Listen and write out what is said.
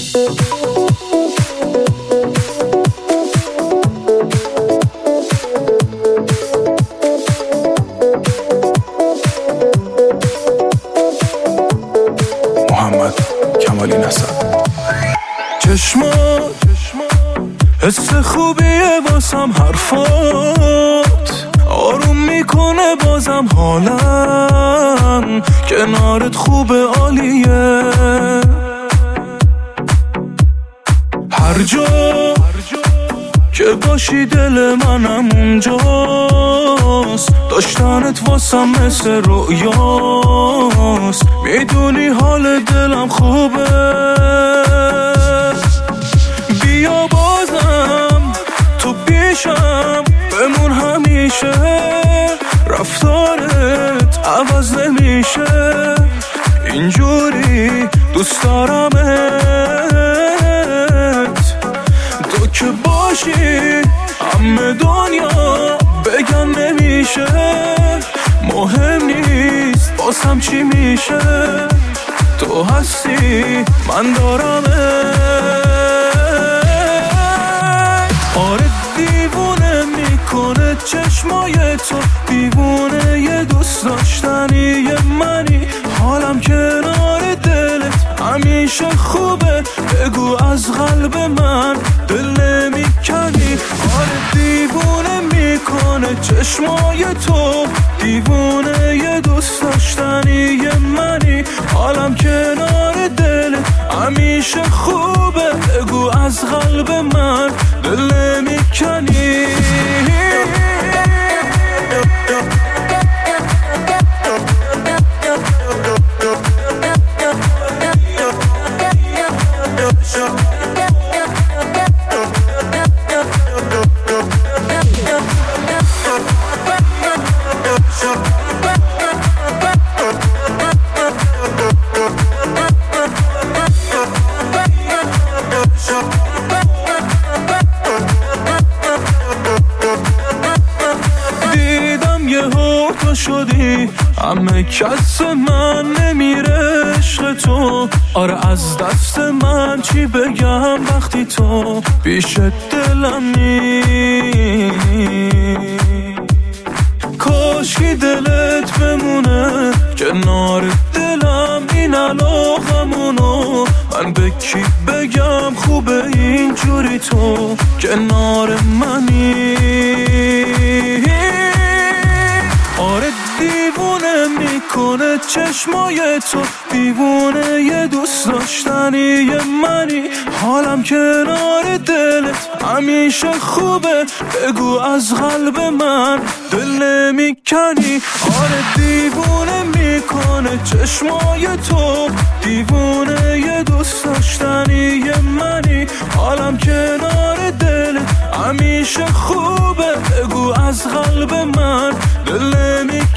محمد کمالی نصر. چشمات حس خوبیه واسم، حرفات آروم میکنه بازم حالم، کنارت خوبه عالیه، هر جا که باشی دل منم اونجاست، داشتنت واسم مثل رؤیاست، میدونی حال دلم خوبه، بیا بازم تو پیشم بمون همیشه، رفتارت عوض نمیشه، اینجوری دوست دارمت، تو که باشی همه دنیا بگن نمیشه، مهم نیست باسم چی میشه، تو هستی من دارمت. آره دیوونه میکنه چشمای تو، دیوونه یه دوست داشتنی منی، حالم کنار دلت همیشه خوبه، بگو از قلب من دل نمیکنی. آره دیوونه میکنه چشمای تو، دیوونه یه دوست داشتنی منی، حالم کنار دلت همیشه خوبه، بگو از قلب من دل نمیکنی. تو شدی همه کس من نمیره عشق تو، آره از دست من چی بگم وقتی تو پیش دلم نی، کاشکی دلت بمونه کنار دلم، این علاقمونو من به کی بگم خوبه اینجوری تو کنار منی. آره دیوونه میکنه چشمای تو، دیوونه یه دوست داشتنی منی، حالم کنار دلت همیشه خوبه، بگو از قلب من دل نمیکنی. آره دیوونه میکنه چشمای تو، دیوونه یه دوست داشتنی منی، حالم کنار دلت همیشه خوبه، بگو از قلب من دل نمیکنی.